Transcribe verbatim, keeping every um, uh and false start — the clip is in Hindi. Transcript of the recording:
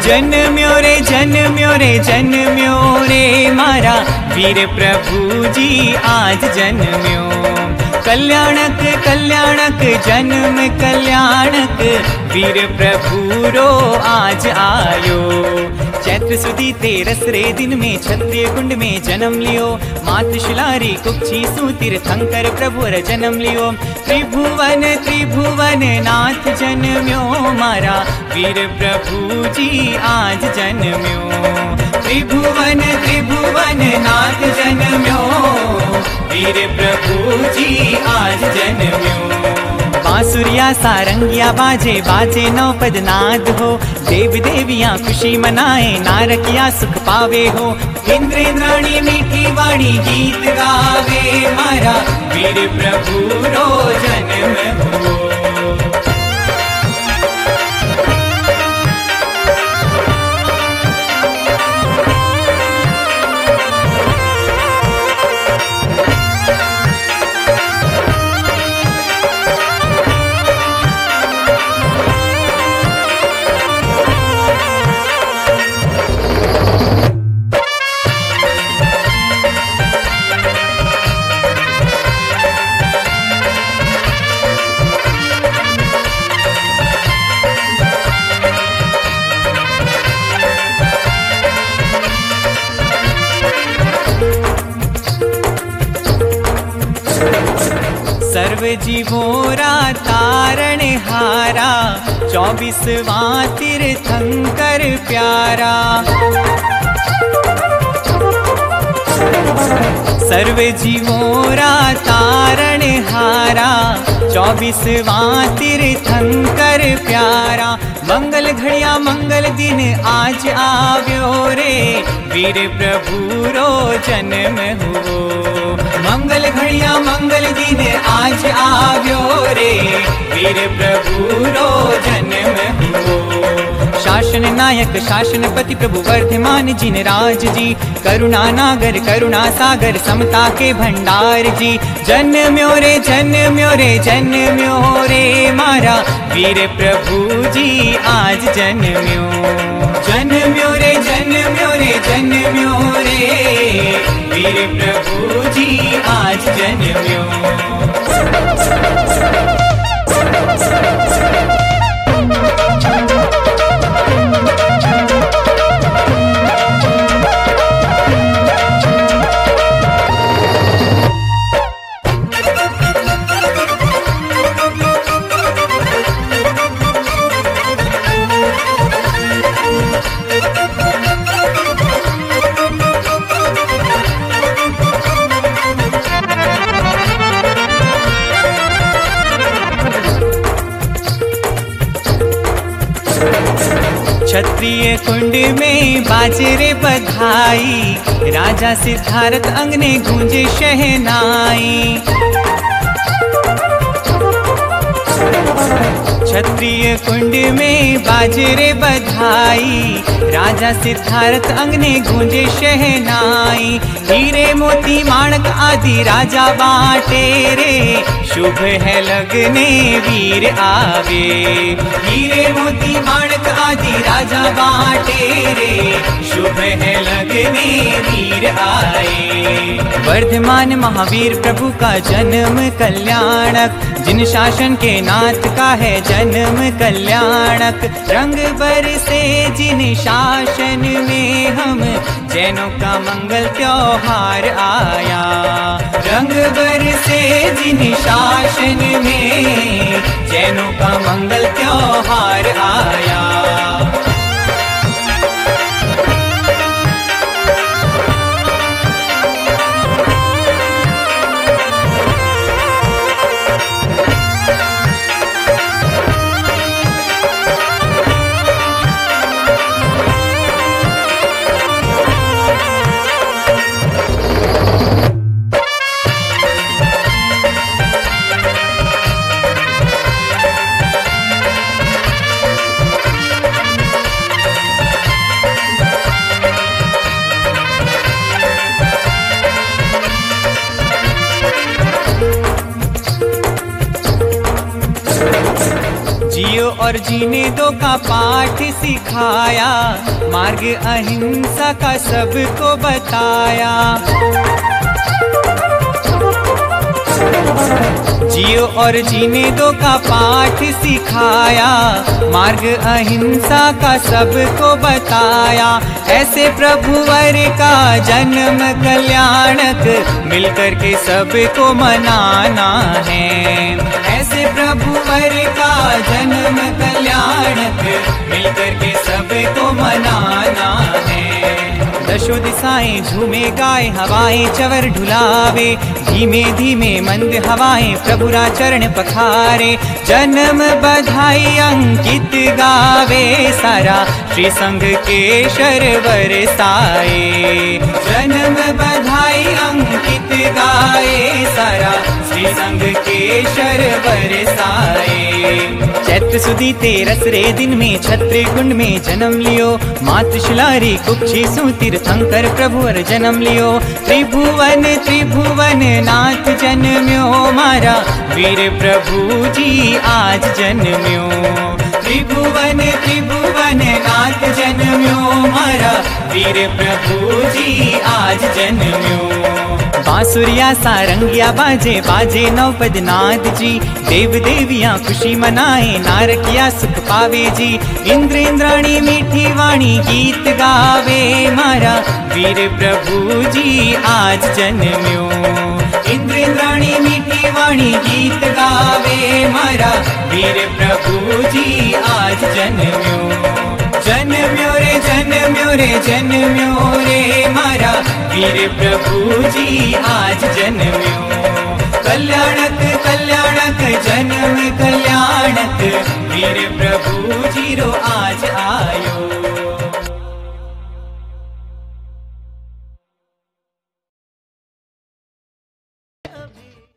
जन्म्यो रे जन्म्यो रे जन्म्यो रे मारा वीर प्रभु जी आज जन्म्यो। कल्याणक कल्याणक जन्म कल्याणक वीर प्रभु रो आज आयो। चैत्र सुदी तेरस रे दिन में क्षत्रिय कुंड में जन्म लियो। मातृशिलारी कुक्षी तीर्थंकर प्रभु र जन्म लियो। त्रिभुवन त्रिभुवन नाथ जन्म्यो मारा वीर प्रभु जी आज जन्म्यो। त्रिभुवन त्रिभुवन नाथ जन्म्यो वीर प्रभु जी आज जन्म्यो। बांसुरिया सारंगिया बाजे बाजे नौपद नाद हो। देव देवियां खुशी मनाए नारकिया सुख पावे हो। इंद्र इंद्राणी मीठी वाणी गीत गावे मारा वीर प्रभु रो जन्म हो। सर्व जीवोरा तारण हारा चौबीसवां तीर्थंकर प्यारा। सर्व जीवोरा तारण हारा चौबीसवां तीर्थंकर प्यारा। मंगल घड़िया मंगल दिन आज आव्यो रे वीर प्रभु रो जन्म हुओ। मंगल घड़िया मंगल दिन आज आव्यो रे वीर प्रभु रो जन्म हुओ। शासन नायक शासनपति प्रभु वर्धमान जिन राज जी। करुणा नागर करुणा सागर समता के भंडार जी। जन्म्यो रे जन्म्यो रे जन्म्यो रे मारा वीर प्रभु जी आज जन्म्यो। जन्म्यो रे जन्म्यो रे जन्म्यो रे वीर प्रभु जी आज जन्म्यो। क्षत्रिय कुंड में बाजरे बधाई। राजा सिद्धार्थ अंगने गूंजे शहनाई। क्षत्रिय कुंड में बाजरे बधाई। राजा सिद्धार्थ अंगने गूंजे शहनाई। हीरे मोती माणक आदि राजा बाटे रे शुभ है लगने वीर आवे। हीरे मोती माणक आदि राजा बाटे रे शुभ है लगने वीर आए। वर्धमान महावीर प्रभु का जन्म कल्याणक। जिन शासन के नाथ का है जन्म कल्याणक। रंग बरसे जिन शासन में हम जैनों का मंगल त्योहार आया। रंग बरसे जिन शासन में जैनों का मंगल त्योहार आया। जियो और जीने दो का पाठ सिखाया, मार्ग अहिंसा का सबको बताया। जियो और जीने दो का पाठ सिखाया, मार्ग अहिंसा का सबको बताया। ऐसे प्रभुवर का जन्म कल्याणक, मिलकर के सबको मनाना है। ऐसे प्रभुवर का जन्म कल्याणक, मिलकर के सबको मनाना है। दशो दिशाएं झूमे गाए, हवाएं चवर ढुलावे, धीमे धीमे मंद हवाएं प्रभुरा चरण पखारे। जन्म बधाई अंकित गावे, सारा श्री संघ के शर बरसाए। जन्म बधाई अंकित गाए, सारा श्री संघ के शर बरसाए। चैत्र सुदी तेरस रे दिन में छत्र कुंड में जन्म लियो, मातृशिलारी कुक्षी सूतिर तीर्थंकर प्रभुवर जन्म लियो। त्रिभुवन त्रिभुवन नाथ जन्म्यो, मारा वीर प्रभु जी आज जन्म्यो। त्रिभुवन त्रिभुवन नाथ जन्म्यो, मारा वीर प्रभु जी आज जन्म्यो। बांसुरिया सारंगिया बाजे बाजे नवपद नाद जी, देव देवियां खुशी मनाए, नारकिया सुख पावे जी। इंद्र इंद्राणी मीठी वाणी गीत गावे, मारा वीर प्रभु जी आज जन्म्यो। इंद्र इंद्राणी मीठी वाणी गीत गावे, मारा वीर प्रभु जी आज जन्म्यो। जन्म्यो रे जन्म्यो रे जन्म्यो रे, मारा वीर प्रभु जी आज जन्म्यो। कल्याणक कल्याणक जन्म कल्याणक, वीर प्रभु